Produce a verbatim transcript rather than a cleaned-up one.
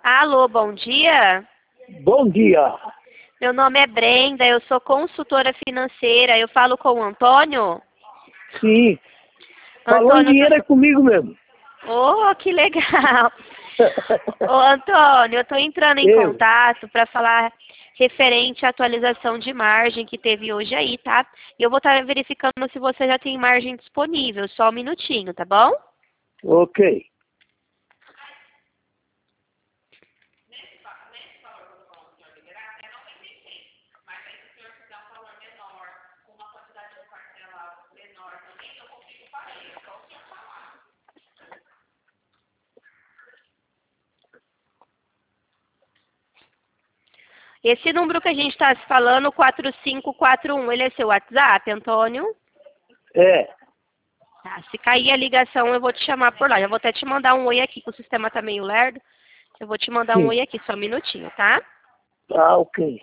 Alô, bom dia. Bom dia. Meu nome é Brenda, eu sou consultora financeira. Eu falo com o Antônio? Sim. Falou em Antônio, dinheiro é tô... comigo mesmo. Oh, que legal. Ô, Antônio, eu estou entrando em Eu. contato para falar referente à atualização de margem que teve hoje aí, tá? E eu vou estar verificando se você já tem margem disponível. Só um minutinho, tá bom? Ok. Esse número que a gente está se falando, quatro cinco quatro um, ele é seu WhatsApp, Antônio? É. Tá, se cair a ligação, eu vou te chamar por lá. Eu vou até te mandar um oi aqui, que o sistema tá meio lerdo. Eu vou te mandar um Sim. oi aqui, só um minutinho, tá? Ah, ok.